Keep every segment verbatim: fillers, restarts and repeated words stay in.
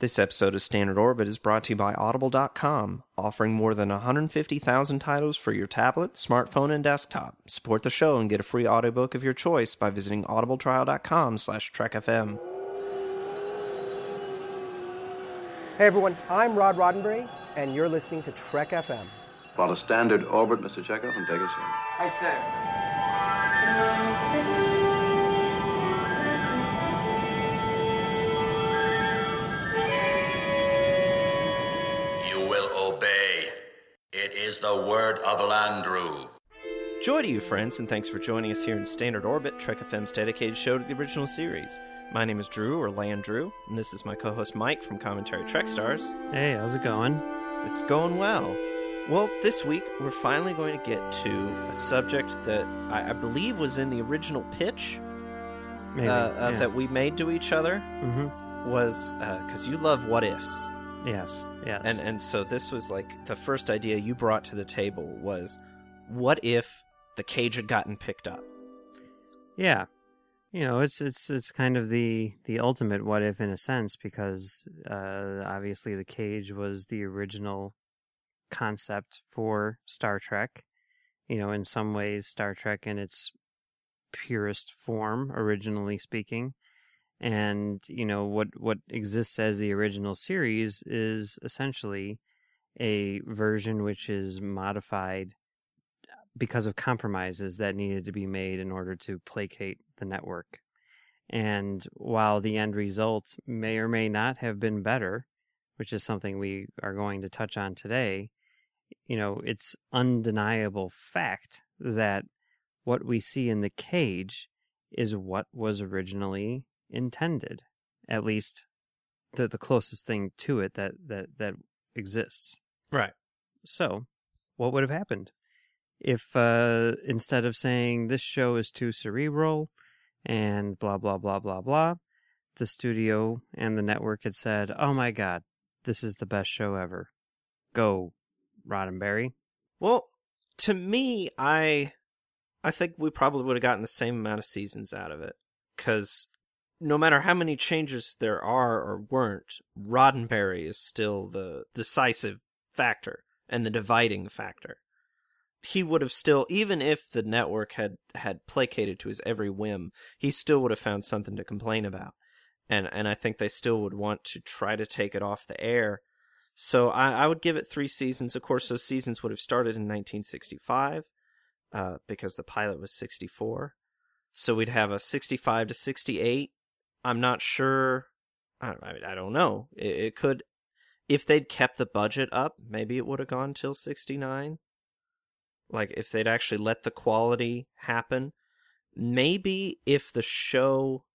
This episode of Standard Orbit is brought to you by Audible dot com, offering more than one hundred fifty thousand titles for your tablet, smartphone, and desktop. Support the show and get a free audiobook of your choice by visiting audibletrial dot com slash trek F M. Hey everyone, I'm Rod Roddenberry, and you're listening to Trek F M. Plot a standard orbit, Mister Chekhov, and take us in. Aye, sir. You will obey. It is the word of Landru. Joy to you, friends, and thanks for joining us here in Standard Orbit, Trek F M's dedicated show to the original series. My name is Drew, or Landru, and this is my co-host Mike from Commentary Trek Stars. Hey, how's it going? It's going well. Well, this week we're finally going to get to a subject that I, I believe was in the original pitch Maybe, uh, uh, yeah. that we made to each other. Mm-hmm. Was because uh, you love what ifs. Yes, yes. And and so this was like the first idea you brought to the table was, what if the cage had gotten picked up? Yeah. You know, it's it's it's kind of the, the ultimate what if in a sense, because uh, obviously the cage was the original concept for Star Trek. You know, in some ways, Star Trek in its purest form, originally speaking. And, you know, what, what exists as the original series is essentially a version which is modified because of compromises that needed to be made in order to placate the network. And while the end result may or may not have been better, which is something we are going to touch on today, you know, it's undeniable fact that what we see in the cage is what was originally intended, at least the the closest thing to it that that that exists. Right. So, what would have happened if uh, instead of saying this show is too cerebral and blah blah blah blah blah, the studio and the network had said, "Oh my God, this is the best show ever. Go, Roddenberry." Well, to me, I I think we probably would have gotten the same amount of seasons out of it, because no matter how many changes there are or weren't, Roddenberry is still the decisive factor and the dividing factor. He would have still, even if the network had, had placated to his every whim, he still would have found something to complain about. And and I think they still would want to try to take it off the air. So I, I would give it three seasons. Of course, those seasons would have started in nineteen sixty-five, uh, because the pilot was sixty-four. So we'd have a sixty-five to sixty-eight. I'm not sure. I, I don't know. It, it could, if they'd kept the budget up, maybe it would have gone till sixty-nine. Like, if they'd actually let the quality happen. Maybe if the show...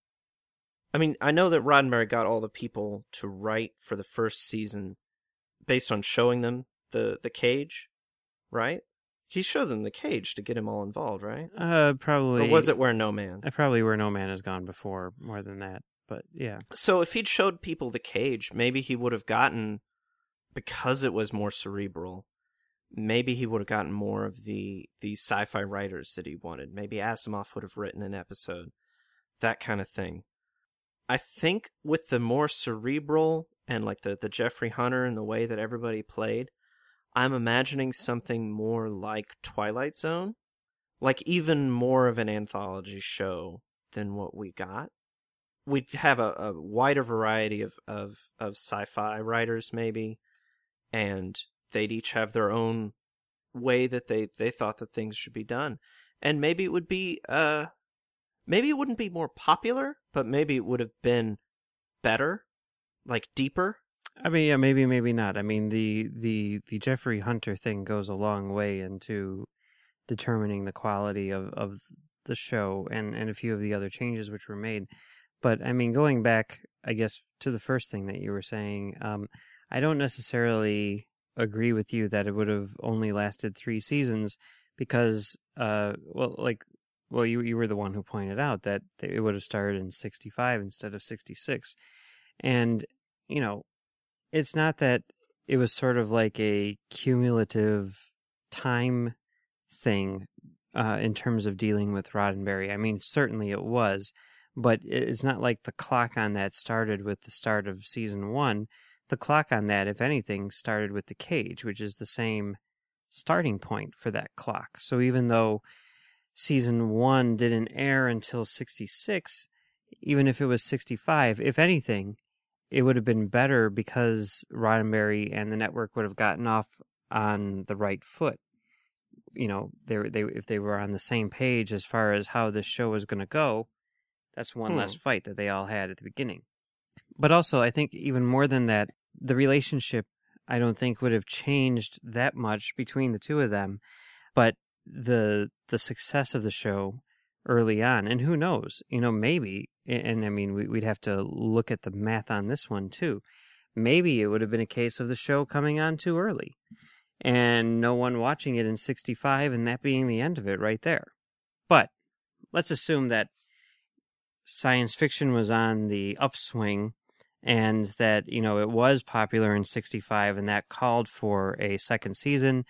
I mean, I know that Roddenberry got all the people to write for the first season based on showing them the, the cage, right? He showed them the cage to get him all involved, right? Uh, probably. Or was it Where No Man? Uh, probably Where No Man Has Gone before, more than that. But yeah. So if he'd showed people the cage, maybe he would have gotten, because it was more cerebral, maybe he would have gotten more of the, the sci-fi writers that he wanted. Maybe Asimov would have written an episode. That kind of thing. I think with the more cerebral and like the, the Jeffrey Hunter and the way that everybody played, I'm imagining something more like Twilight Zone. Like even more of an anthology show than what we got. We'd have a, a wider variety of, of, of sci-fi writers, maybe, and they'd each have their own way that they, they thought that things should be done. And maybe it would be, uh, maybe it wouldn't be more popular, but maybe it would have been better, like deeper. I mean, yeah, maybe, maybe not. I mean, the, the, the Jeffrey Hunter thing goes a long way into determining the quality of, of the show and, and a few of the other changes which were made. But, I mean, going back, I guess, to the first thing that you were saying, um, I don't necessarily agree with you that it would have only lasted three seasons because, uh, well, like, well, you you were the one who pointed out that it would have started in sixty-five instead of sixty-six. And, you know, it's not that it was sort of like a cumulative time thing uh, in terms of dealing with Roddenberry. I mean, certainly it was, but it's not like the clock on that started with the start of season one. The clock on that, if anything, started with The Cage, which is the same starting point for that clock. So even though season one didn't air until sixty-six, even if it was sixty-five, if anything, it would have been better because Roddenberry and the network would have gotten off on the right foot. You know, they they if they were on the same page as far as how this show was going to go, that's one Hmm. less fight that they all had at the beginning. But also, I think even more than that, the relationship, I don't think, would have changed that much between the two of them. But the the success of the show early on, and who knows, you know, maybe, and, and I mean, we, we'd have to look at the math on this one too. Maybe it would have been a case of the show coming on too early and no one watching it in sixty-five and that being the end of it right there. But let's assume that science fiction was on the upswing and that, you know, it was popular in sixty-five and that called for a second season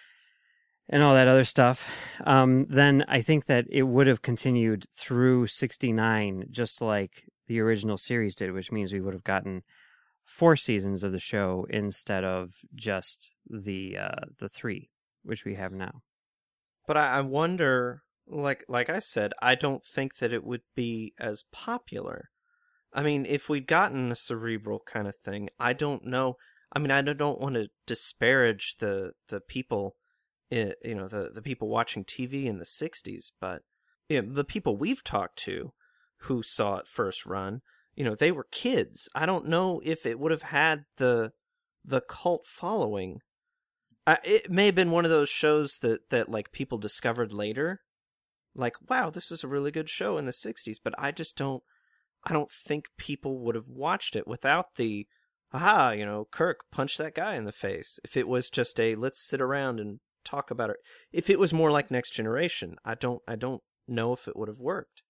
and all that other stuff. Um, then I think that it would have continued through sixty-nine, just like the original series did, which means we would have gotten four seasons of the show instead of just the uh, the three, which we have now. But I, I wonder, like like I said, I don't think that it would be as popular. I mean, if we'd gotten a cerebral kind of thing, I don't know. I mean, I don't want to disparage the the people, you know, the, the people watching T V in the sixties, but you know, the people we've talked to who saw it first run, you know, they were kids. I don't know if it would have had the the cult following. I, it may have been one of those shows that, that like people discovered later, like, wow, this is a really good show in the sixties. But I just don't, I don't think people would have watched it without the, aha, you know, Kirk punched that guy in the face. If it was just a let's sit around and talk about it, if it was more like Next Generation, I don't, I don't know if it would have worked.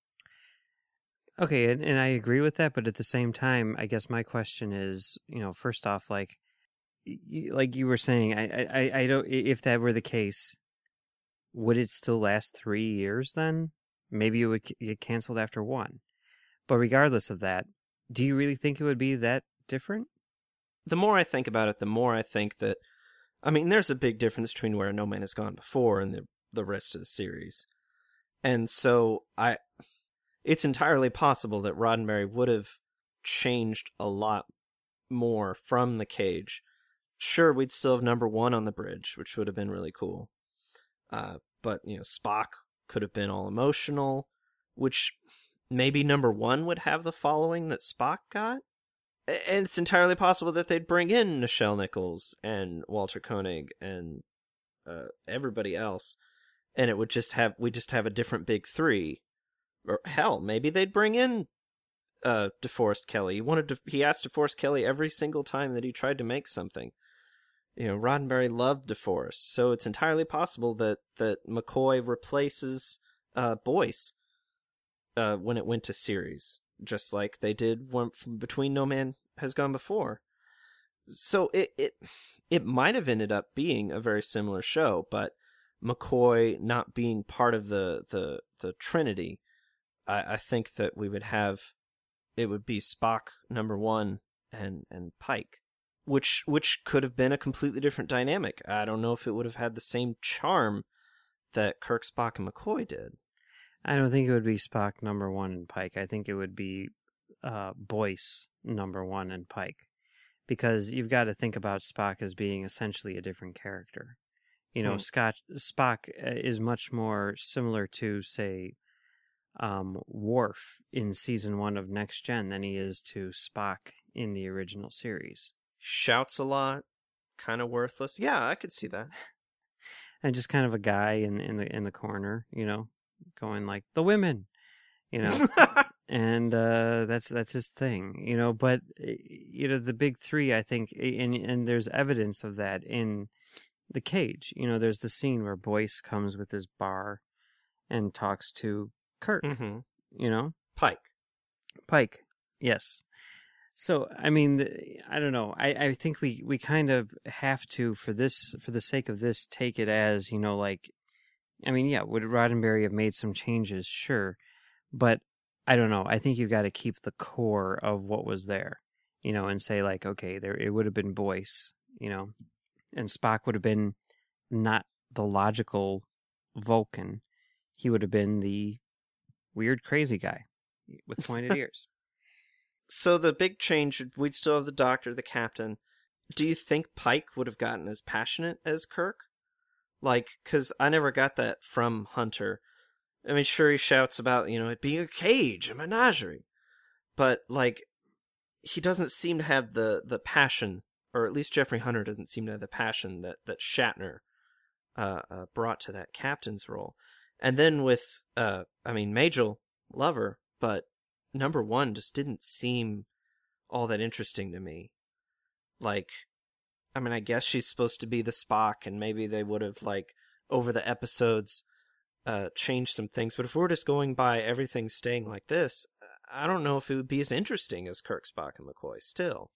Okay, and, and I agree with that, but at the same time, I guess my question is, you know, first off, like, y- like you were saying, I, I, I don't. If that were the case, would it still last three years? Then maybe it would get canceled after one. But regardless of that, do you really think it would be that different? The more I think about it, the more I think that, I mean, there's a big difference between Where No Man Has Gone Before and the the rest of the series, and so I. It's entirely possible that Roddenberry would have changed a lot more from The Cage. Sure, we'd still have number one on the bridge, which would have been really cool. Uh, but, you know, Spock could have been all emotional, which maybe number one would have the following that Spock got. And it's entirely possible that they'd bring in Nichelle Nichols and Walter Koenig and uh, everybody else, and it would just have we just have a different big three. Or hell, maybe they'd bring in uh, DeForest Kelley. He wanted to, he asked DeForest Kelley every single time that he tried to make something. You know, Roddenberry loved DeForest, so it's entirely possible that that McCoy replaces uh, Boyce uh, when it went to series, just like they did when, between No Man Has Gone Before. So it it it might have ended up being a very similar show, but McCoy not being part of the the, the Trinity. I think that we would have, it would be Spock number one and, and Pike, which which could have been a completely different dynamic. I don't know if it would have had the same charm that Kirk, Spock, and McCoy did. I don't think it would be Spock number one and Pike. I think it would be uh, Boyce number one and Pike, because you've got to think about Spock as being essentially a different character. You know, hmm. Scott Spock is much more similar to, say, um, Worf in season one of Next Gen than he is to Spock in the original series. Shouts a lot, kind of worthless. Yeah, I could see that. And just kind of a guy in in the in the corner, you know, going like the women, you know, and uh, that's that's his thing, you know. But you know, the big three, I think, and and there's evidence of that in The Cage. You know, there's the scene where Boyce comes with his bar and talks to Kirk, mm-hmm. you know? Pike. Pike, yes. So, I mean, I don't know. I, I think we, we kind of have to, for this, for the sake of this, take it as, you know, like, I mean, yeah, would Roddenberry have made some changes? Sure. But I don't know. I think you've got to keep the core of what was there, you know, and say like, okay, there it would have been Boyce, you know, and Spock would have been not the logical Vulcan. He would have been the weird, crazy guy with pointed ears. So the big change, we'd still have the Doctor, the Captain. Do you think Pike would have gotten as passionate as Kirk? Like, because I never got that from Hunter. I mean, sure, he shouts about, you know, it being a cage, a menagerie. But, like, he doesn't seem to have the, the passion, or at least Jeffrey Hunter doesn't seem to have the passion that, that Shatner uh, uh, brought to that captain's role. And then with, uh, I mean, Majel, love her, but number one just didn't seem all that interesting to me. Like, I mean, I guess she's supposed to be the Spock, and maybe they would have, like, over the episodes, uh, changed some things. But if we're just going by everything staying like this, I don't know if it would be as interesting as Kirk, Spock, and McCoy still.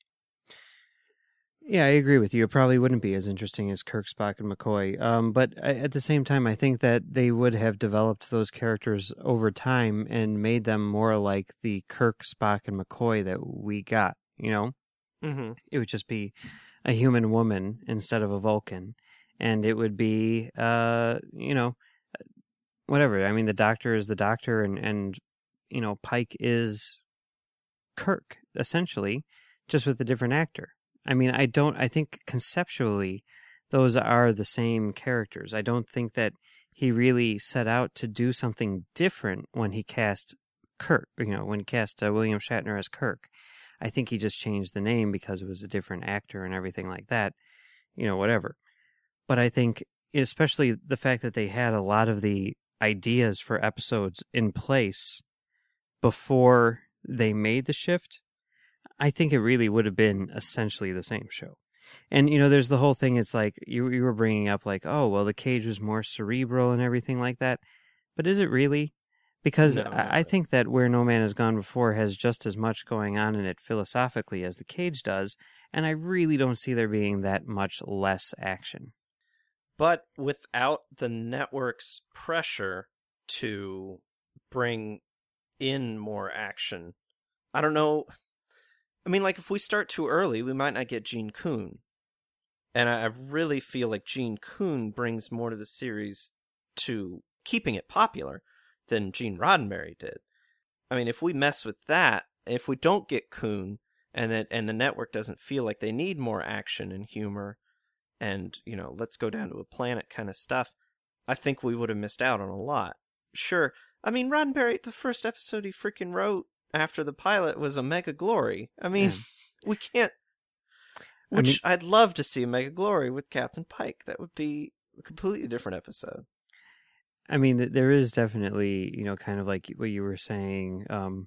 Yeah, I agree with you. It probably wouldn't be as interesting as Kirk, Spock, and McCoy. Um, but at the same time, I think that they would have developed those characters over time and made them more like the Kirk, Spock, and McCoy that we got, you know? Mm-hmm. It would just be a human woman instead of a Vulcan. And it would be, uh, you know, whatever. I mean, the Doctor is the Doctor, and, and you know, Pike is Kirk, essentially, just with a different actor. I mean, I don't, I think conceptually those are the same characters. I don't think that he really set out to do something different when he cast Kirk, you know, when he cast uh, William Shatner as Kirk. I think he just changed the name because it was a different actor and everything like that, you know, whatever. But I think, especially the fact that they had a lot of the ideas for episodes in place before they made the shift, I think it really would have been essentially the same show. And, you know, there's the whole thing. It's like you, you were bringing up like, oh, well, the cage was more cerebral and everything like that. But is it really? Because No, I, I think that Where No Man Has Gone Before has just as much going on in it philosophically as the cage does. And I really don't see there being that much less action. But without the network's pressure to bring in more action, I don't know. I mean, like, if we start too early, we might not get Gene Coon. And I really feel like Gene Coon brings more to the series to keeping it popular than Gene Roddenberry did. I mean, if we mess with that, if we don't get Coon, and that and the network doesn't feel like they need more action and humor, and, you know, let's go down to a planet kind of stuff, I think we would have missed out on a lot. Sure, I mean, Roddenberry, the first episode he freaking wrote after the pilot was Omega Glory. I mean, mm. we can't... Which I mean, I'd love to see Omega Glory with Captain Pike. That would be a completely different episode. I mean, there is definitely, you know, kind of like what you were saying um,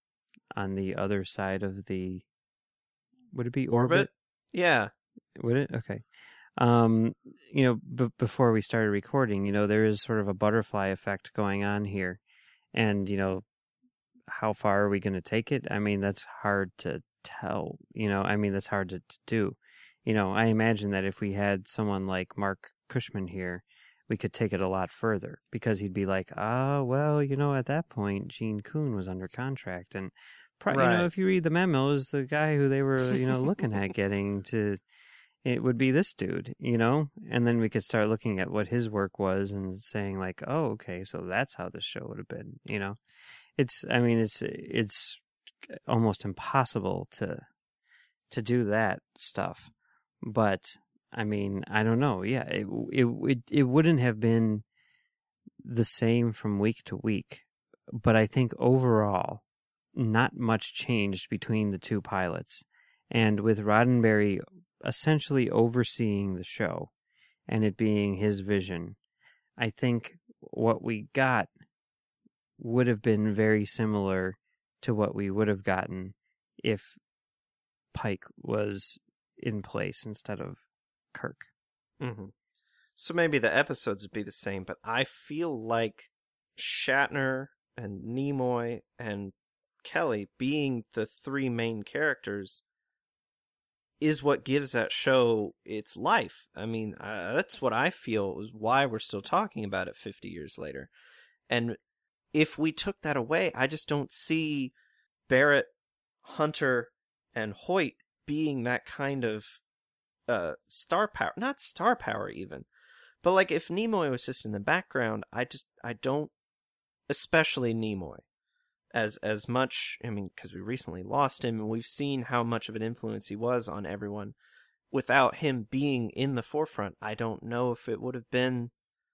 on the other side of the... Would it be Orbit? Orbit? Yeah. Would it? Okay. Um, you know, b- before we started recording, you know, there is sort of a butterfly effect going on here. And, you know, how far are we going to take it? I mean, that's hard to tell, you know, I mean, that's hard to, to do. You know, I imagine that if we had someone like Mark Cushman here, we could take it a lot further, because he'd be like, ah, oh, well, you know, at that point, Gene Coon was under contract. And, pro- right. you know, if you read the memos, the guy who they were, you know, looking at getting to, it would be this dude, you know? And then we could start looking at what his work was and saying like, oh, okay, so that's how this show would have been, you know? It's, I mean, it's, it's almost impossible to, to do that stuff. But, I mean, I don't know. Yeah, it, it, it, it wouldn't have been the same from week to week. But I think overall, not much changed between the two pilots. And with Roddenberry essentially overseeing the show and it being his vision, I think what we got would have been very similar to what we would have gotten if Pike was in place instead of Kirk. Mm-hmm. So maybe the episodes would be the same, but I feel like Shatner and Nimoy and Kelly being the three main characters is what gives that show its life. I mean, uh, that's what I feel is why we're still talking about it fifty years later. And if we took that away, I just don't see Barrett, Hunter, and Hoyt being that kind of uh, star power. Not star power, even. But, like, if Nimoy was just in the background, I just, I don't, especially Nimoy, as as much, I mean, because we recently lost him, and we've seen how much of an influence he was on everyone. Without him being in the forefront, I don't know if it would have been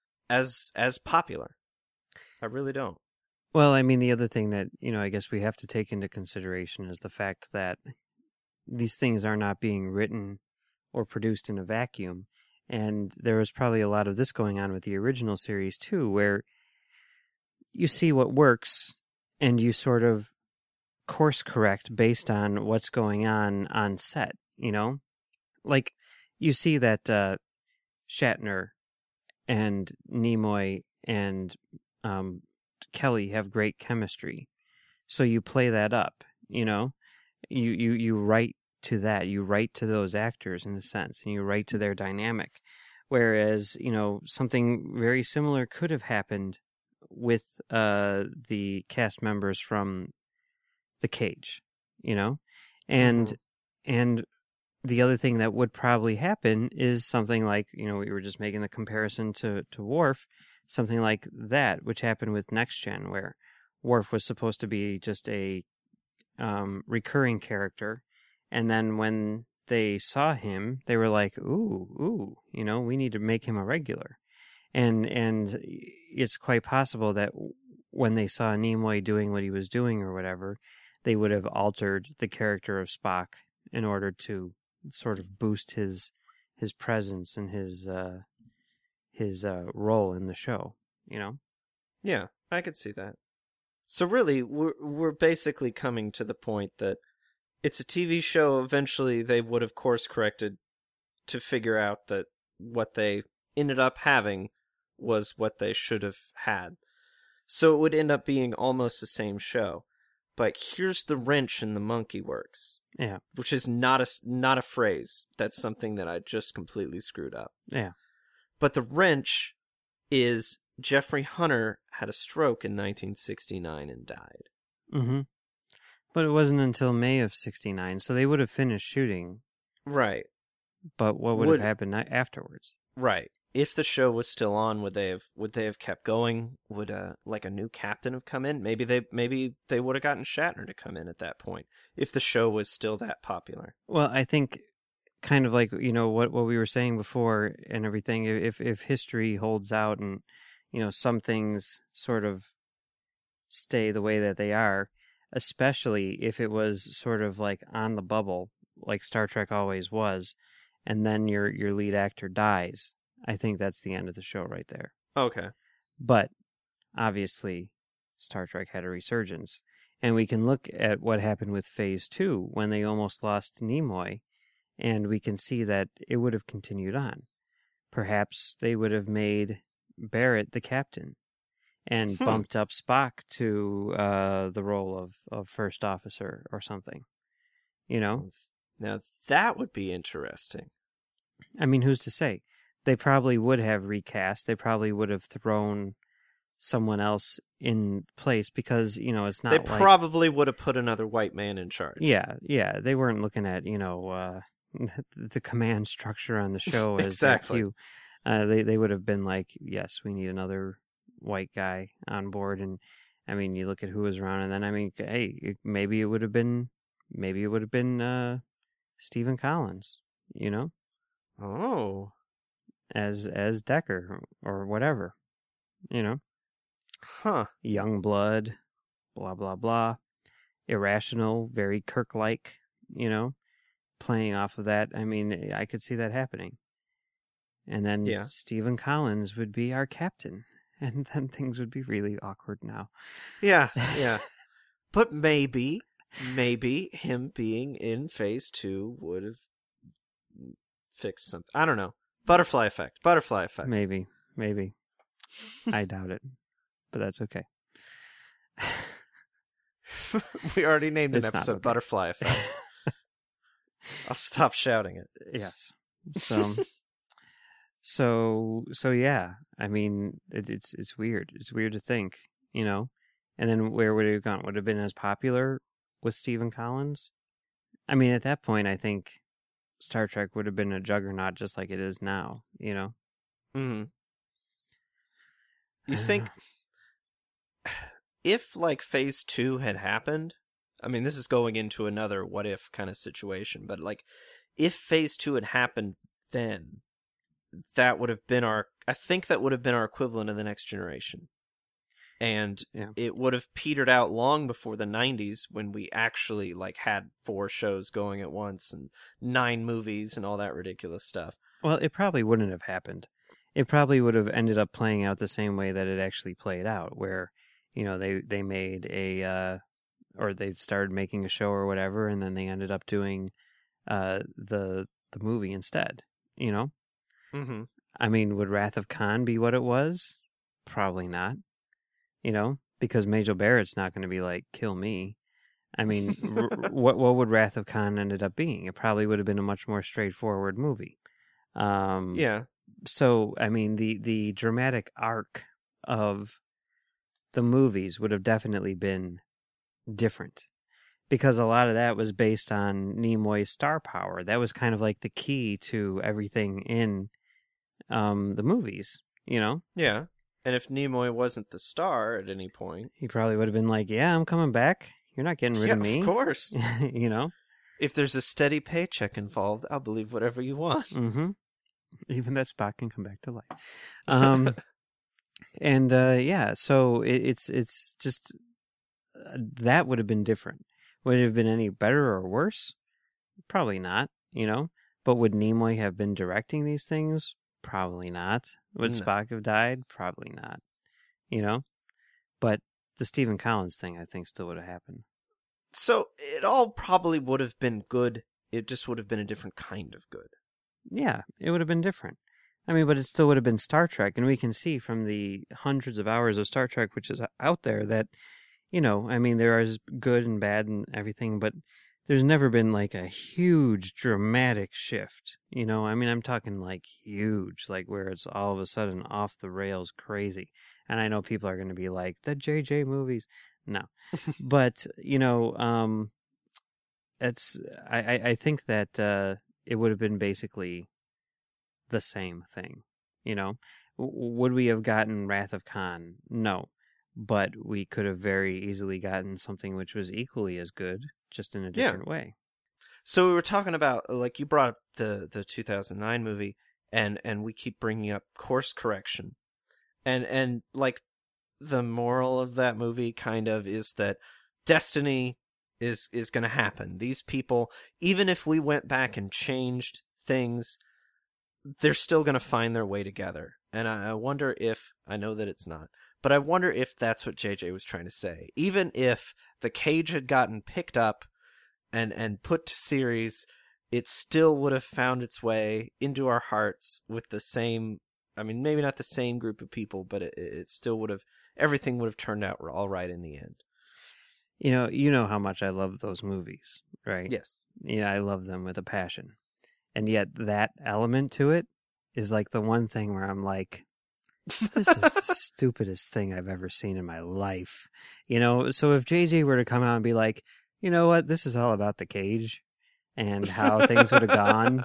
as as popular. I really don't. Well, I mean, the other thing that, you know, I guess we have to take into consideration is the fact that these things are not being written or produced in a vacuum. And there was probably a lot of this going on with the original series, too, where you see what works and you sort of course correct based on what's going on on set, you know? Like, you see that uh, Shatner and Nimoy and um, Kelly have great chemistry. So you play that up, you know? You, you, you write to that. You write to those actors, in a sense, and you write to their dynamic. Whereas, you know, something very similar could have happened with uh, the cast members from The Cage, you know? And mm-hmm. and the other thing that would probably happen is something like, you know, we were just making the comparison to, to Worf, something like that, which happened with Next Gen, where Worf was supposed to be just a um, recurring character. And then when they saw him, they were like, ooh, ooh, you know, we need to make him a regular. And and it's quite possible that when they saw Nimoy doing what he was doing or whatever, they would have altered the character of Spock in order to sort of boost his his presence and his uh, his uh, role in the show, you know? Yeah, I could see that. So really, we're we're basically coming to the point that it's a T V show. Eventually, they would have course corrected to figure out that what they ended up having was what they should have had. So it would end up being almost the same show. But here's the wrench in the monkey works. Yeah. Which is not a, not a phrase. That's something that I just completely screwed up. Yeah. But the wrench is Jeffrey Hunter had a stroke in nineteen sixty-nine and died. Mm-hmm. But it wasn't until May of sixty-nine, so they would have finished shooting. Right. But what would, would have happened afterwards? Right. If the show was still on, would they have would they have kept going? Would uh like a new captain have come in? Maybe they maybe they would have gotten Shatner to come in at that point if the show was still that popular. Well, I think kind of like, you know, what what we were saying before and everything, if if history holds out and, you know, some things sort of stay the way that they are, especially if it was sort of like on the bubble, like Star Trek always was, and then your your lead actor dies, I think that's the end of the show right there. Okay. But obviously, Star Trek had a resurgence. And we can look at what happened with Phase two when they almost lost Nimoy, and we can see that it would have continued on. Perhaps they would have made Barrett the captain and hmm. bumped up Spock to uh, the role of, of first officer or something. You know? Now that would be interesting. I mean, who's to say? They probably would have recast. They probably would have thrown someone else in place because, you know, it's not They like... probably would have put another white man in charge. Yeah, yeah. They weren't looking at, you know, uh, the command structure on the show as exactly. Q. Uh, they, they would have been like, yes, we need another white guy on board. And, I mean, you look at who was around, and then, I mean, hey, maybe it would have been, maybe it would have been uh, Stephen Collins, you know? Oh. As as Decker or whatever, you know? Huh. Young blood, blah, blah, blah. Irrational, very Kirk-like, you know? Playing off of that. I mean, I could see that happening. And then yeah. Stephen Collins would be our captain. And then things would be really awkward now. Yeah, yeah. But maybe, maybe him being in Phase two would have fixed something. I don't know. Butterfly effect. Butterfly effect. Maybe. Maybe. I doubt it. But that's okay. We already named an It's episode okay. Butterfly Effect. I'll stop shouting it. Yes. So, so, so yeah. I mean, it, it's it's weird. It's weird to think, you know, And then where would it have gone? Would it have been as popular with Stephen Collins? I mean, at that point, I think Star Trek would have been a juggernaut just like it is now, you know? Mm-hmm. You think if, like, phase two had happened, I mean, this is going into another what if kind of situation, but, like, if phase two had happened then, that would have been our, I think that would have been our equivalent of The Next Generation. And yeah. it would have petered out long before the nineties when we actually, like, had four shows going at once and nine movies and all that ridiculous stuff. Well, it probably wouldn't have happened. It probably would have ended up playing out the same way that it actually played out, where, you know, they, they made a, uh, or they started making a show or whatever, and then they ended up doing uh, the the movie instead, you know? Mm-hmm. I mean, would Wrath of Khan be what it was? Probably not. You know, because Majel Barrett's not going to be like, kill me. I mean, r- what what would Wrath of Khan ended up being? It probably would have been a much more straightforward movie. Um, yeah. So, I mean, the, the dramatic arc of the movies would have definitely been different. Because a lot of that was based on Nimoy's star power. That was kind of like the key to everything in um, the movies, you know? Yeah. And if Nimoy wasn't the star at any point, He probably would have been like, yeah, I'm coming back. You're not getting rid yeah, of me. of course. You know? If there's a steady paycheck involved, I'll believe whatever you want. Mm-hmm. Even that Spock can come back to life. Um, and, uh, yeah, so it, it's it's just, uh, that would have been different. Would it have been any better or worse? Probably not, you know? But would Nimoy have been directing these things? Probably not. Would No. Spock have died? Probably not. You know? But the Stephen Collins thing, I think, still would have happened. So it all probably would have been good. It just would have been a different kind of good. Yeah, it would have been different. I mean, but it still would have been Star Trek. And we can see from the hundreds of hours of Star Trek which is out there that, you know, I mean, there is good and bad and everything, but there's never been like a huge dramatic shift. You know, I mean, I'm talking like huge, like where it's all of a sudden off the rails crazy. And I know people are going to be like, the J J movies. No. But, you know, um, it's, I, I, I think that uh, it would have been basically the same thing. You know, w- would we have gotten Wrath of Khan? No. But we could have very easily gotten something which was equally as good, just in a different yeah. way. So we were talking about, like, you brought up the, the two thousand nine movie, and, and we keep bringing up Course Correction. And, and, like, the moral of that movie kind of is that destiny is, is going to happen. These people, even if we went back and changed things, they're still going to find their way together. And I, I wonder if, I know that it's not, but I wonder if that's what J J was trying to say. Even if the cage had gotten picked up and, and put to series, it still would have found its way into our hearts with the same, I mean, maybe not the same group of people, but it, it still would have, everything would have turned out all right in the end. You know, you know how much I love those movies, right? Yes. Yeah, I love them with a passion. And yet that element to it is like the one thing where I'm like, this is the stupidest thing I've ever seen in my life. You know, so if J J were to come out and be like, you know what, this is all about the cage and how things would have gone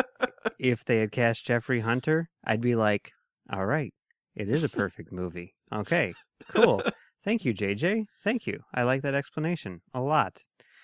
if they had cast Jeffrey Hunter, I'd be like, all right, it is a perfect movie. Okay, cool. Thank you, J J. Thank you. I like that explanation a lot.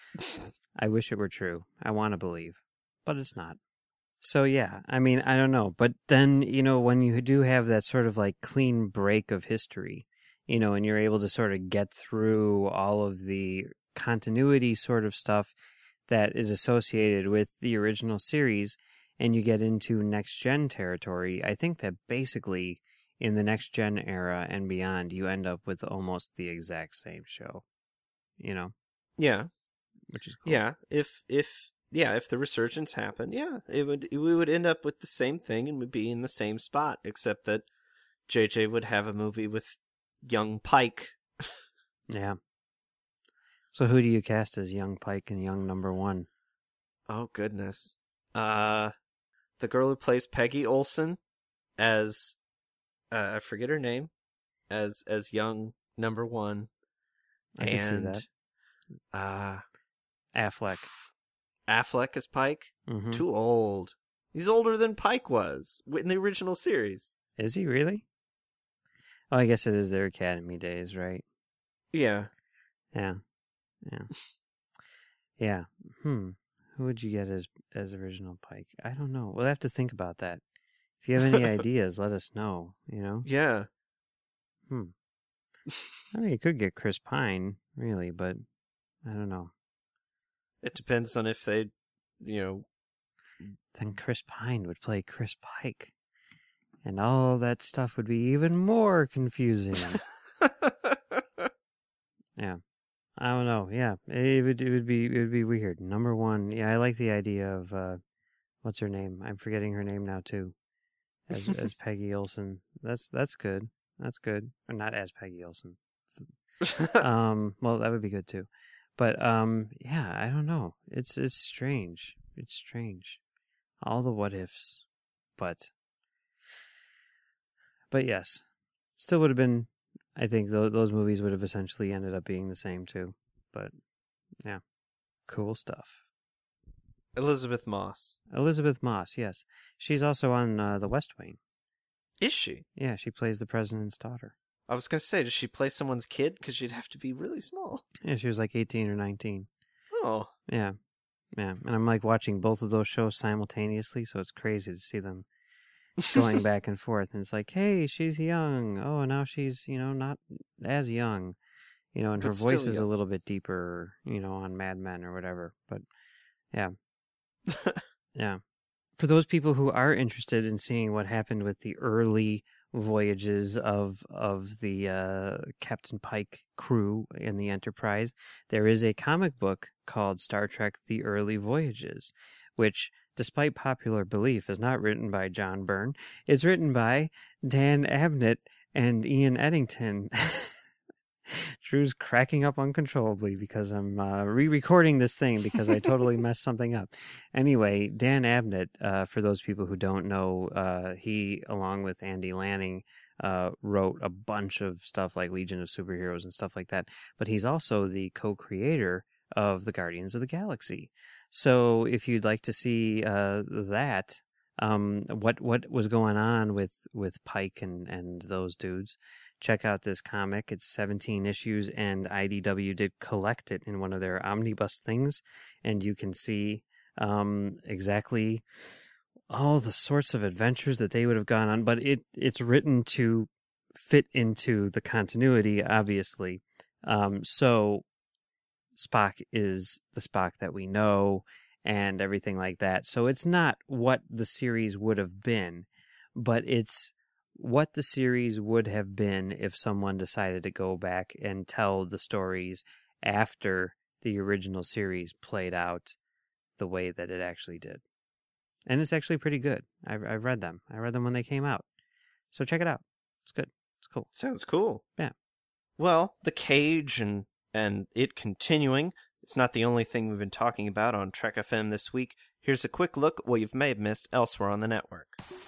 I wish it were true. I want to believe, but it's not. So, yeah, I mean, I don't know. But then, you know, when you do have that sort of like clean break of history, you know, and you're able to sort of get through all of the continuity sort of stuff that is associated with the original series, and you get into next-gen territory, I think that basically in the next-gen era and beyond, you end up with almost the exact same show, you know? Yeah. Which is cool. Yeah, if, if, yeah, if the resurgence happened, yeah, it would, we would end up with the same thing and would be in the same spot, except that J J would have a movie with young Pike. Yeah. So who do you cast as young Pike and young number one? Oh, goodness. Uh, the girl who plays Peggy Olson as, uh, I forget her name, as, as young number one. I can see that. Uh, Affleck. Affleck as Pike? Mm-hmm. Too old. He's older than Pike was in the original series. Is he really? Oh, I guess it is their Academy days, right? Yeah. Yeah. Yeah. Yeah. Hmm. Who would you get as as original Pike? I don't know. We'll have to think about that. If you have any ideas, let us know, you know? Yeah. Hmm. I mean, you could get Chris Pine, really, but I don't know. It depends on if they, you know... Then Chris Pine would play Chris Pike. And all that stuff would be even more confusing. Yeah. I don't know. Yeah. It would, it would be, it would be weird. Number one. Yeah. I like the idea of, uh, what's her name? I'm forgetting her name now too. As, as Peggy Olson. That's, that's good. That's good. Or not as Peggy Olson. um, well, that would be good too. But, um, yeah, I don't know. It's, it's strange. It's strange. All the what ifs. But, but yes, still would have been, I think those, those movies would have essentially ended up being the same too. But, yeah, cool stuff. Elizabeth Moss. Elizabeth Moss, yes. She's also on uh, The West Wing. Is she? Yeah, she plays the president's daughter. I was going to say, does she play someone's kid? Because she'd have to be really small. Yeah, she was like eighteen or nineteen. Oh. Yeah. Yeah. And I'm like watching both of those shows simultaneously, so it's crazy to see them going back and forth. And it's like, hey, she's young. Oh, now she's, you know, not as young. You know, and her But voice still is young. a little bit deeper, you know, on Mad Men or whatever. But, yeah. Yeah. For those people who are interested in seeing what happened with the early voyages of of the uh, Captain Pike crew in the Enterprise, there is a comic book called Star Trek The Early Voyages, which, despite popular belief, is not written by John Byrne. It's written by Dan Abnett and Ian Eddington. Drew's cracking up uncontrollably because I'm uh, re-recording this thing because I totally messed something up. Anyway, Dan Abnett, uh, for those people who don't know, uh, he, along with Andy Lanning, uh, wrote a bunch of stuff like Legion of Superheroes and stuff like that. But he's also the co-creator of the Guardians of the Galaxy. So if you'd like to see uh, that, um, what what was going on with, with Pike and, and those dudes, check out this comic. It's seventeen issues, and I D W did collect it in one of their omnibus things, and you can see um, exactly all the sorts of adventures that they would have gone on. But it it's written to fit into the continuity, obviously. Um, so Spock is the Spock that we know, and everything like that. So it's not what the series would have been, but it's what the series would have been if someone decided to go back and tell the stories after the original series played out the way that it actually did. And it's actually pretty good. I've, I've read them. I read them when they came out. So check it out. It's good. It's cool. Sounds cool. Yeah. Well, the Cage and, and it continuing, it's not the only thing we've been talking about on Trek F M this week. Here's a quick look at what you may have missed elsewhere on the network.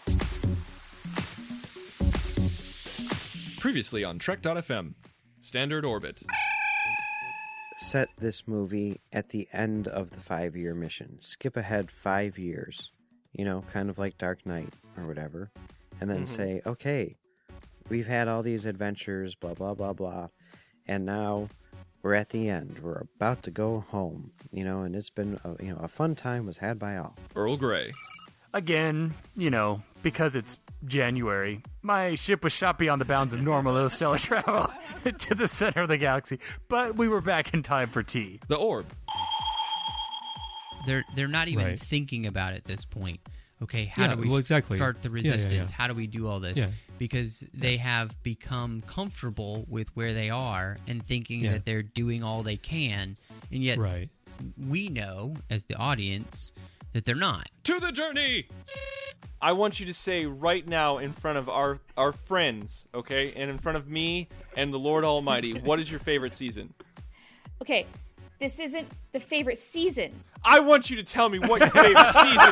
Previously on Trek dot F M, Standard Orbit. Set this movie at the end of the five-year mission. Skip ahead five years, you know, kind of like Dark Knight or whatever, and then Mm-hmm. say, okay, we've had all these adventures, blah, blah, blah, blah, and now we're at the end. We're about to go home, you know, and it's been, a, you know, a fun time was had by all. Earl Grey. Again, you know, because it's January, my ship was shot beyond the bounds of normal interstellar travel to the center of the galaxy, but we were back in time for tea. The Orb. They're they're not even Right. thinking about it at this point. Okay, how Yeah, do we well, exactly. start the Yeah, yeah, resistance? yeah. How do we do all this? Yeah. Because they have become comfortable with where they are and thinking Yeah. that they're doing all they can, and yet Right. we know, as the audience, that they're not. To the journey! I want you to say right now in front of our, our friends, okay, and in front of me and the Lord Almighty, what is your favorite season? Okay, this isn't the favorite season. I want you to tell me what your favorite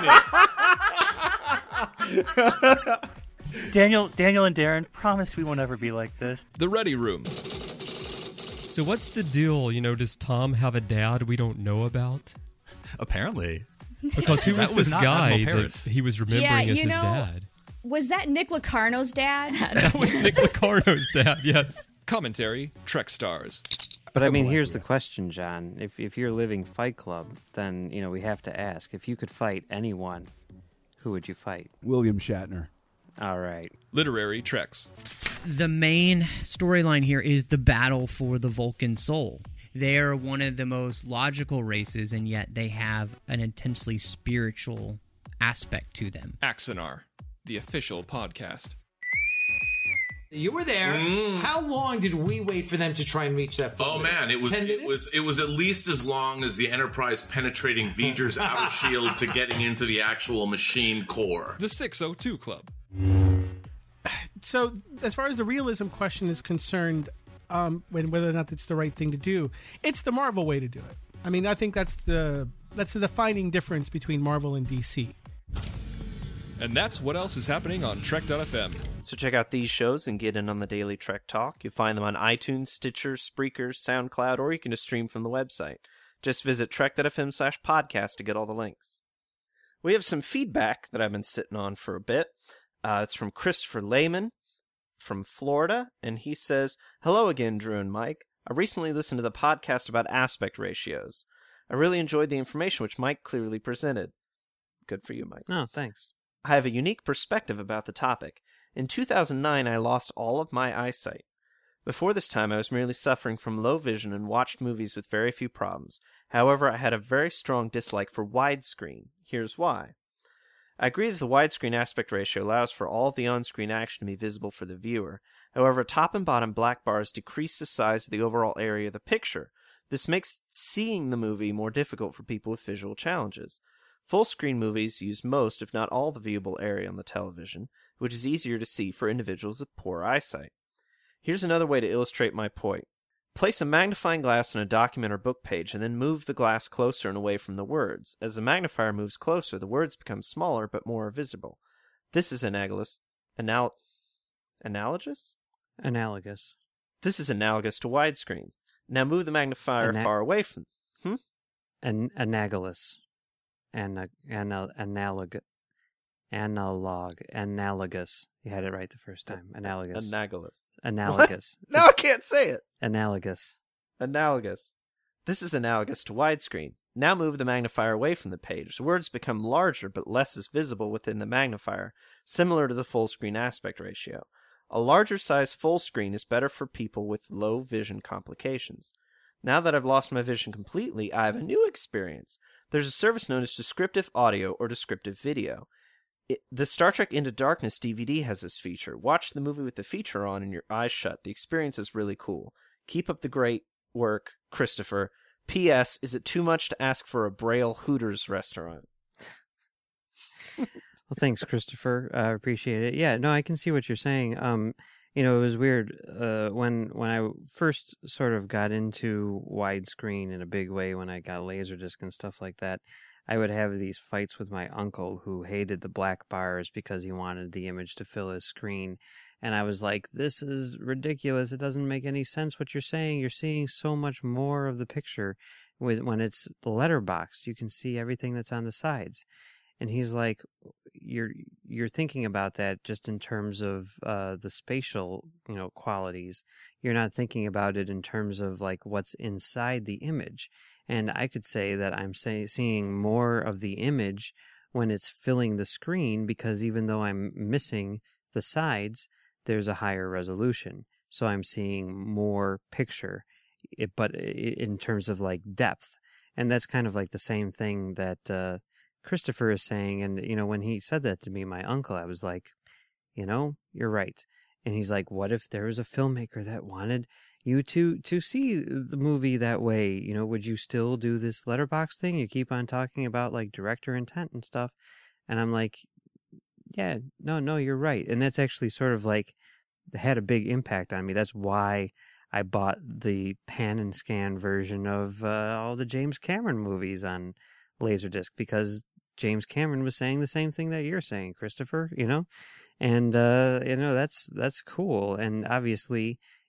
season is. Daniel, Daniel and Darren, promise we won't ever be like this. The Ready Room. So what's the deal? You know, does Tom have a dad we don't know about? Apparently. Because who was, That was this not guy Admiral that Paris. he was remembering Yeah, as you his know- dad? Was that Nick Locarno's dad? That was Nick Locarno's dad, yes. Commentary, Trek Stars. But I mean, no here's idea. the question, John. If if you're living Fight Club, then you know we have to ask: if you could fight anyone, who would you fight? William Shatner. All right. Literary Treks. The main storyline here is the battle for the Vulcan soul. They are one of the most logical races, and yet they have an intensely spiritual aspect to them. Axanar, the official podcast. You were there. How long did we wait for them to try and reach that? Oh man, it was Ten it minutes? was it was at least as long as the Enterprise penetrating V'ger's outer shield to getting into the actual machine core. The six oh two Club. So, as far as the realism question is concerned, um, when whether or not it's the right thing to do, it's the Marvel way to do it. I mean, I think that's the that's the defining difference between Marvel and D C. And that's what else is happening on Trek dot f m. So check out these shows and get in on the daily Trek Talk. You'll find them on iTunes, Stitcher, Spreaker, SoundCloud, or you can just stream from the website. Just visit trek dot f m slash podcast to get all the links. We have some feedback that I've been sitting on for a bit. Uh, it's from Christopher Lehman from Florida, and he says, "Hello again, Drew and Mike. I recently listened to the podcast about aspect ratios. I really enjoyed the information which Mike clearly presented." Good for you, Mike. Oh, thanks. I have a unique perspective about the topic. In two thousand nine, I lost all of my eyesight. Before this time, I was merely suffering from low vision and watched movies with very few problems. However, I had a very strong dislike for widescreen. Here's why. I agree that the widescreen aspect ratio allows for all of the on-screen action to be visible for the viewer. However, top and bottom black bars decrease the size of the overall area of the picture. This makes seeing the movie more difficult for people with visual challenges. Full-screen movies use most, if not all, the viewable area on the television, which is easier to see for individuals with poor eyesight. Here's another way to illustrate my point. Place a magnifying glass on a document or book page, and then move the glass closer and away from the words. As the magnifier moves closer, the words become smaller but more visible. This is analogous. Anal- analogous? Analogous. This is analogous to widescreen. Now move the magnifier Ana- far away from... Hmm? An analogous. Ana- anal- analog. Analog. Analogous. You had it right the first time. Analogous. Analogous. Analogous. What? No, I can't say it. Analogous. Analogous. This is analogous to widescreen. Now move the magnifier away from the page. The words become larger, but less is visible within the magnifier, similar to the full screen aspect ratio. A larger size full screen is better for people with low vision complications. Now that I've lost my vision completely, I have a new experience. There's a service known as descriptive audio or descriptive video. It, the Star Trek Into Darkness D V D has this feature. Watch the movie with the feature on and your eyes shut. The experience is really cool. Keep up the great work, Christopher. P S. Is it too much to ask for a Braille Hooters restaurant? Well, thanks, Christopher. I uh, appreciate it. Yeah, no, I can see what you're saying. Um, you know, it was weird uh, when when I first sort of got into widescreen in a big way when I got Laserdisc and stuff like that. I would have these fights with my uncle who hated the black bars because he wanted the image to fill his screen. And I was like, this is ridiculous. It doesn't make any sense what you're saying. You're seeing so much more of the picture. When it's letterboxed, you can see everything that's on the sides. And he's like, you're you're thinking about that just in terms of uh, the spatial, you know, qualities. You're not thinking about it in terms of like what's inside the image. And I could say that I'm say, seeing more of the image when it's filling the screen because even though I'm missing the sides, there's a higher resolution. So I'm seeing more picture, it, but in terms of like depth. And that's kind of like the same thing that uh, Christopher is saying. And, you know, when he said that to me, my uncle, I was like, you know, you're right. And he's like, what if there was a filmmaker that wanted you to to see the movie that way? You know, would you still do this letterbox thing? You keep on talking about like director intent and stuff. And I'm like, yeah, no, no, you're right. And that's actually sort of like had a big impact on me. That's why I bought the pan and scan version of uh, all the James Cameron movies on Laserdisc because James Cameron was saying the same thing that you're saying, Christopher, you know? And, uh, you know, that's, that's cool. And obviously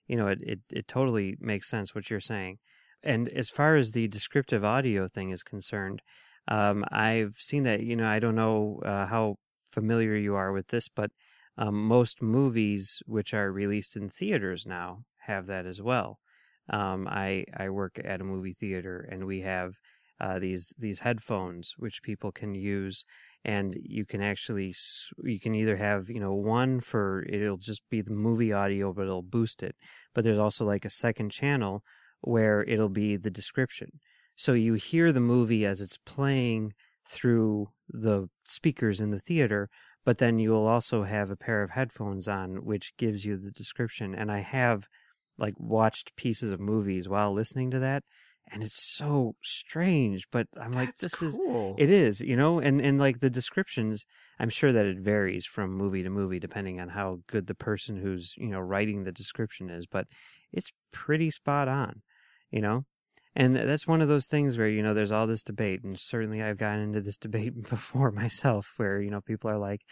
you know, it, it, it totally makes sense what you're saying. And as far as the descriptive audio thing is concerned, um, I've seen that, you know, I don't know uh, how familiar you are with this, but um, most movies which are released in theaters now have that as well. Um, I I work at a movie theater, and we have uh, these these headphones which people can use, and you can actually you can either have, you know, one for it'll just be the movie audio, but it'll boost it. But there's also like a second channel where it'll be the description. So you hear the movie as it's playing through the speakers in the theater, but then you will also have a pair of headphones on, which gives you the description. And I have like watched pieces of movies while listening to that, and it's so strange, but I'm like, That's this cool. is, it is, you know, and, and like the descriptions, I'm sure that it varies from movie to movie depending on how good the person who's, you know, writing the description is, but it's pretty spot on, you know? And that's one of those things where, you know, there's all this debate, and certainly I've gotten into this debate before myself where, you know, people are like,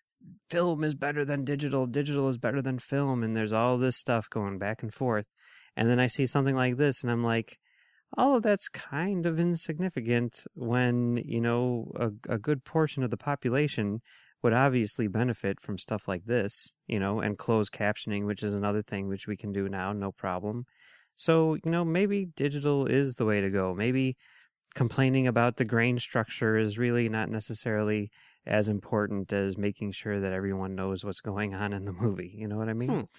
film is better than digital, digital is better than film, and there's all this stuff going back and forth. And then I see something like this, and I'm like, all of that's kind of insignificant when, you know, a, a good portion of the population would obviously benefit from stuff like this, you know, and closed captioning, which is another thing which we can do now, no problem. So, you know, maybe digital is the way to go. Maybe complaining about the grain structure is really not necessarily as important as making sure that everyone knows what's going on in the movie. You know what I mean? Hmm.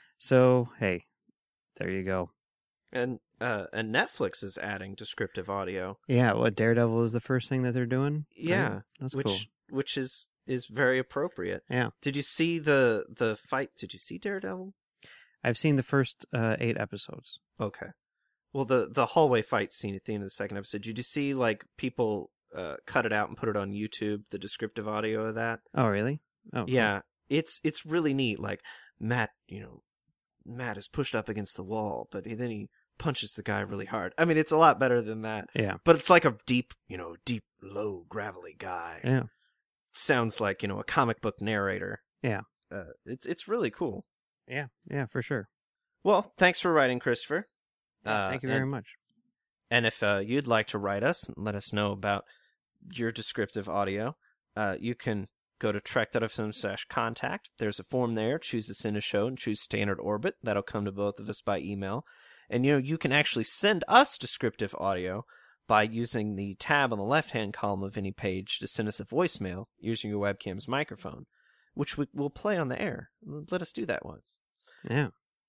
So, hey, there you go. And uh, and Netflix is adding descriptive audio. Yeah, what, Daredevil is the first thing that they're doing? Yeah, Right? That's which cool. which is is very appropriate. Yeah. Did you see the the fight? Did you see Daredevil? I've seen the first uh, eight episodes. Okay. Well, the the hallway fight scene at the end of the second episode. Did you see like people uh, cut it out and put it on YouTube? The descriptive audio of that. Oh, really? Oh, yeah. It's it's really neat. Like Matt, you know, Matt is pushed up against the wall, but then he punches the guy really hard. I mean, it's a lot better than that. Yeah. But it's like a deep, you know, deep, low, gravelly guy. Yeah. It sounds like, you know, a comic book narrator. Yeah. Uh, it's it's really cool. Yeah, yeah, for sure. Well, thanks for writing, Christopher. Yeah, thank you very and, much. And if uh, you'd like to write us and let us know about your descriptive audio, uh, you can go to trek.fm slash contact. There's a form there. Choose the send a show and choose standard orbit. That'll come to both of us by email. And, you know, you can actually send us descriptive audio by using the tab on the left-hand column of any page to send us a voicemail using your webcam's microphone, which we will play on the air. Let us do that once. Yeah.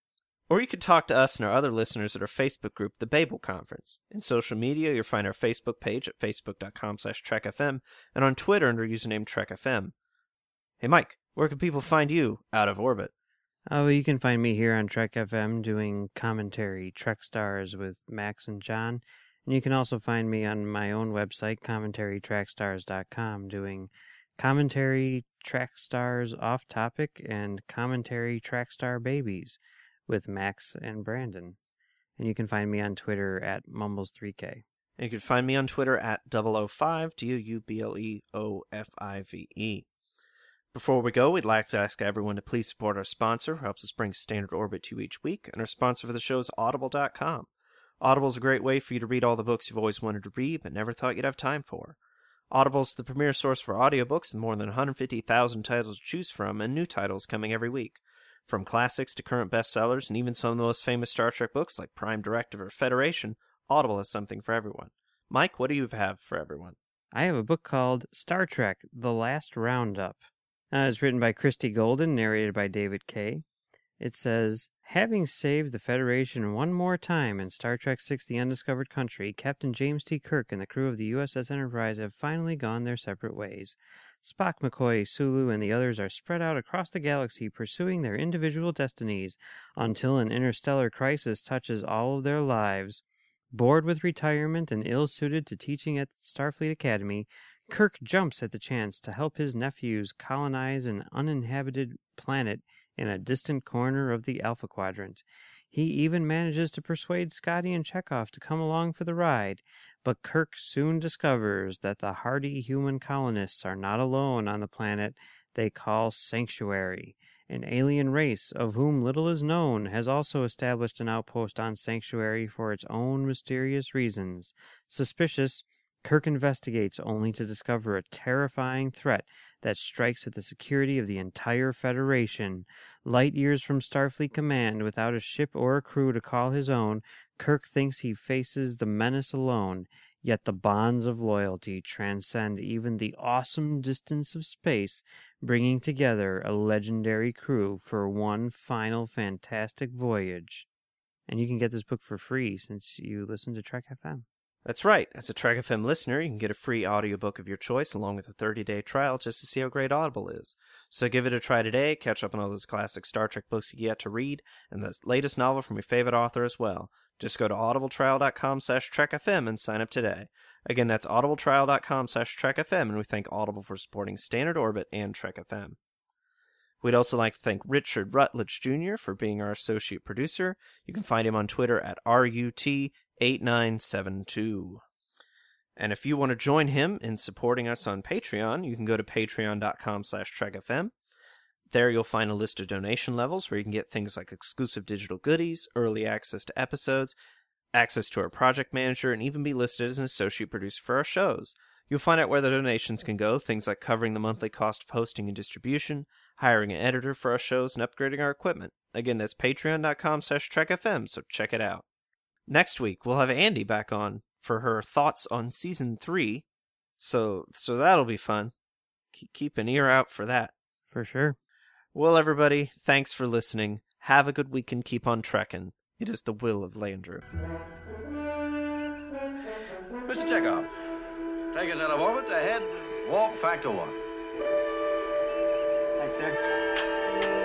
Or you could talk to us and our other listeners at our Facebook group, The Babel Conference. In social media, you'll find our Facebook page at facebook.com slash TrekFM and on Twitter under username TrekFM. Hey, Mike, where can people find you out of orbit? Oh, you can find me here on Trek F M doing commentary, Trek Stars with Max and John. And you can also find me on my own website, commentary track stars dot com, doing commentary, Track Stars Off Topic, and commentary Track Star Babies with Max and Brandon. And you can find me on Twitter at Mumbles three K. And you can find me on Twitter at double oh five, D U U B L E O F I V E. Before we go, we'd like to ask everyone to please support our sponsor, who helps us bring Standard Orbit to you each week, and our sponsor for the show is Audible dot com. Audible is a great way for you to read all the books you've always wanted to read but never thought you'd have time for. Audible is the premier source for audiobooks with more than one hundred fifty thousand titles to choose from and new titles coming every week. From classics to current bestsellers and even some of the most famous Star Trek books like Prime Directive or Federation, Audible has something for everyone. Mike, what do you have for everyone? I have a book called Star Trek: The Last Roundup. Uh, it's written by Christy Golden, narrated by David Kay. It says, having saved the Federation one more time in Star Trek six The Undiscovered Country, Captain James T. Kirk and the crew of the U S S Enterprise have finally gone their separate ways. Spock, McCoy, Sulu, and the others are spread out across the galaxy pursuing their individual destinies until an interstellar crisis touches all of their lives. Bored with retirement and ill-suited to teaching at Starfleet Academy, Kirk jumps at the chance to help his nephews colonize an uninhabited planet in a distant corner of the Alpha Quadrant. He even manages to persuade Scotty and Chekhov to come along for the ride, but Kirk soon discovers that the hardy human colonists are not alone on the planet they call Sanctuary, An alien race, of whom little is known, has also established an outpost on Sanctuary for its own mysterious reasons. Suspicious, Kirk investigates only to discover a terrifying threat that strikes at the security of the entire Federation. Light years from Starfleet Command, without a ship or a crew to call his own, Kirk thinks he faces the menace alone. Yet the bonds of loyalty transcend even the awesome distance of space, bringing together a legendary crew for one final fantastic voyage. And you can get this book for free since you listen to Trek F M. That's right. As a Trek F M listener, you can get a free audiobook of your choice along with a thirty-day trial just to see how great Audible is. So give it a try today, catch up on all those classic Star Trek books you yet to read, and the latest novel from your favorite author as well. Just go to audibletrial.com slash trekfm and sign up today. Again, that's audibletrial.com slash trekfm, and we thank Audible for supporting Standard Orbit and Trek F M. We'd also like to thank Richard Rutledge Junior for being our associate producer. You can find him on Twitter at R U T eight nine seven two. And if you want to join him in supporting us on Patreon, you can go to patreon.com slash trekfm. There you'll find a list of donation levels where you can get things like exclusive digital goodies, early access to episodes, access to our project manager, and even be listed as an associate producer for our shows. You'll find out where the donations can go, things like covering the monthly cost of hosting and distribution, hiring an editor for our shows, and upgrading our equipment. Again, that's patreon.com slash trekfm, so check it out. Next week, we'll have Andy back on for her thoughts on Season three, so so that'll be fun. Keep an ear out for that. For sure. Well, everybody, thanks for listening. Have a good week and keep on trekking. It is the will of Landru. Mister Chekhov, take us out of orbit ahead, warp factor one. Hi, sir.